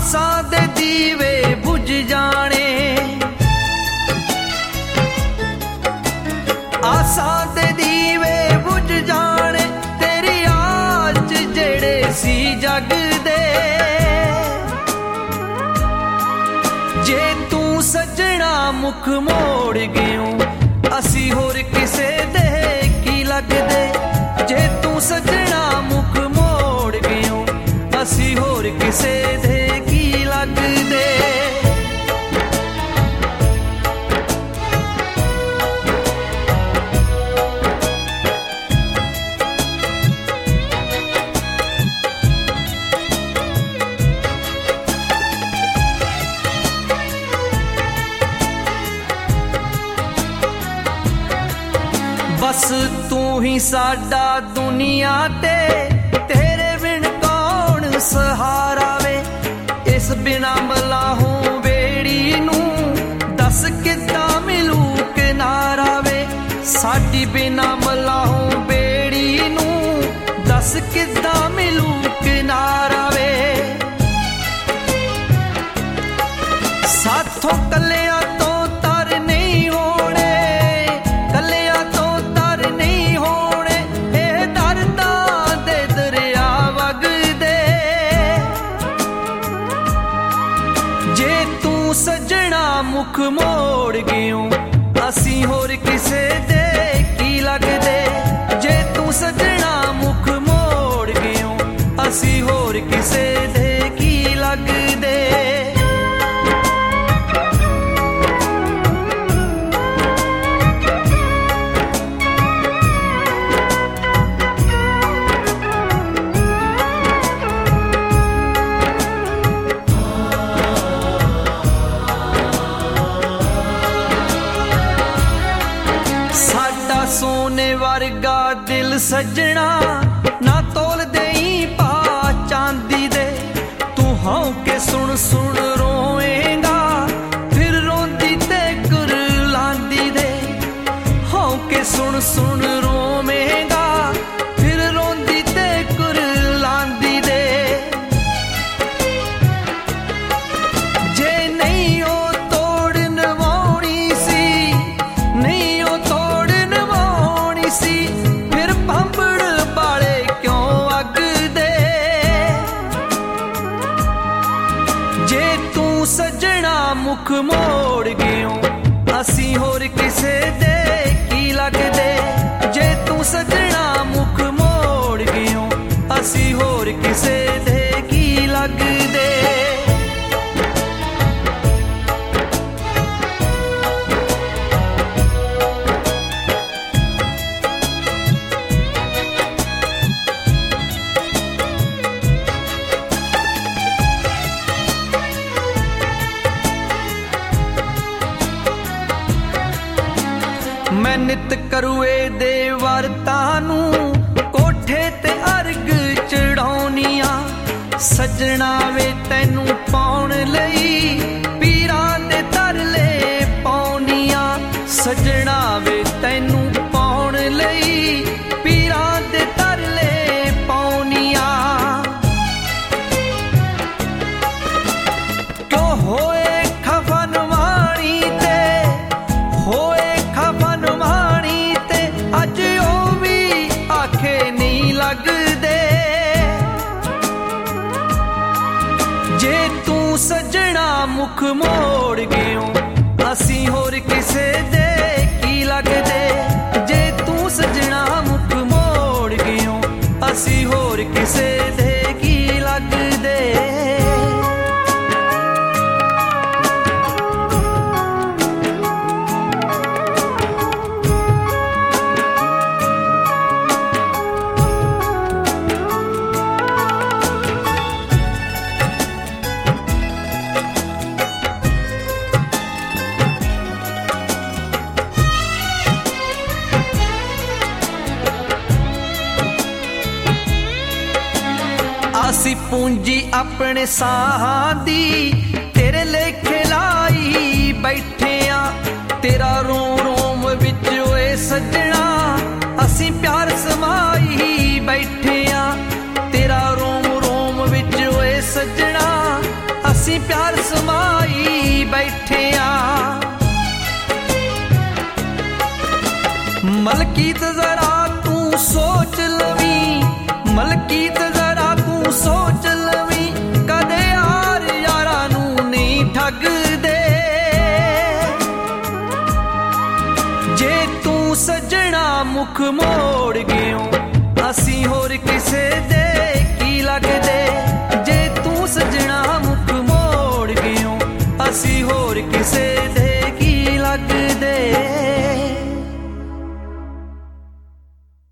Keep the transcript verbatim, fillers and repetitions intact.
आसां दे दीवे बुझ जाने, आसां दे दीवे बुझ जाने, तेरी आस जेड़े सी जगदे। जे तू सजना मुख मोड़ गयो, असी होर किसे दे की लगदे। जे तू सजना मुख मोड़ गयो, असी होर किसे दे की लगदे। बस तू ही साडा दुनिया ते, तेरे बिन कौन सहारा वे। इस बिना मलाहों बेड़ी नू दस किद्दां मिलू किनारा वे। साडी बिना मलाहों बेड़ी नू दस किद्दां मिलू किनारा वे। साथों कलियां तो तर नहीं होने, कलियां तो तर नहीं होने, ए दर्दां दे दरिया वगदे। जे तू सजना मुख मोड़ गयो, असी होर किसे दे की लगदे। जे तू सजना मुख मोड़ गयो, असी होर किसे दे की लगदे। सोने वर्गा दिल सजना, ना तोल देई पा चांदी दे। तू हों के सुन सुन रोएगा, फिर रोंदी ते कुरलांदी दे। हों के सुन सुन रोएगा, फिर रोंदी ते कुरलांदी दे। जे नहीं हो तोड़ नवाउणी सी, नहीं हो तोड़ सी, फिर पंबड़ बाले क्यों अगदे। जे तू सजना मुख मोड़ गयो, असी होर किसे दे की लगदे। जे तू सजना मुख मोड़ गयो, असी होर किसे दे की लगदे। मैं नित करुए दे वरतानू, कोठे ते अर्ग चढ़ाउनिया। सजना वे तैनू पाउण लई, पीरां दे तरले पाउनिया। सजना वे तैनू पाउण लई, पीरां दे तरले पाउनिया। क्यों होए खफन वाणी ते, होए खफन वाणी ते, अज ओ भी आखे नहीं लगदे। जे तू सजना मुख मोड़ गयो, असी होर किसे दे की लगदे। जे तू सजना मुख मोड़ गयो, असी होर किसे दे की लगदे। असी पूंजी अपने साहां दी, तेरे लेखे लाई बैठे आ। तेरा रोम रोम विच ओए सजना, असी प्यार समाई बैठे आ। तेरा रोम रोम विच ओए सजना, बैठे आ। मलकीत जरा तू सोच लवी, मलकीत जरा तू सोच लवी, कदे यार यारा नू नहीं ठगदे। जे तू सजना मुख मोड़ गयो असी होर किसे दे की लगदे। जे तू सजना मुख मोड़ गयो असी होर किसे